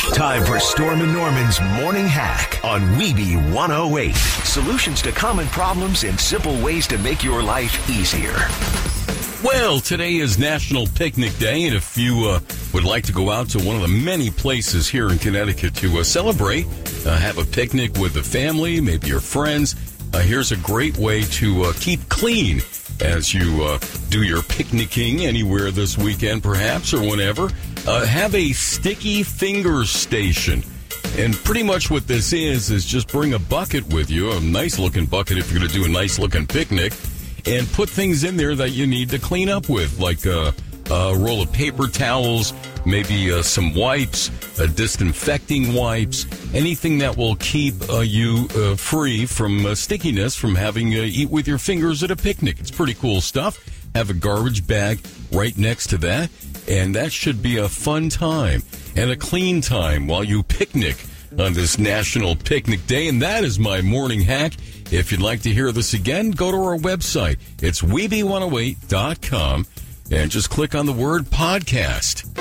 Time for Storm and Norman's Morning Hack on Weeby 108. Solutions to common problems and simple ways to make your life easier. Well, today is National Picnic Day, and if you would like to go out to one of the many places here in Connecticut to celebrate, have a picnic with the family, maybe your friends, here's a great way to keep clean as you do your picnicking anywhere this weekend, perhaps, or whenever. Have a sticky fingers station. And pretty much what this is just bring a bucket with you, a nice-looking bucket if you're going to do a nice-looking picnic, and put things in there that you need to clean up with, like a roll of paper towels, maybe some wipes, disinfecting wipes, anything that will keep you free from stickiness from having eat with your fingers at a picnic. It's pretty cool stuff. Have a garbage bag right next to that, and that should be a fun time and a clean time while you picnic on this National Picnic Day. And that is my morning hack. If you'd like to hear this again, go to our website. It's Weeby108.com and just click on the word podcast.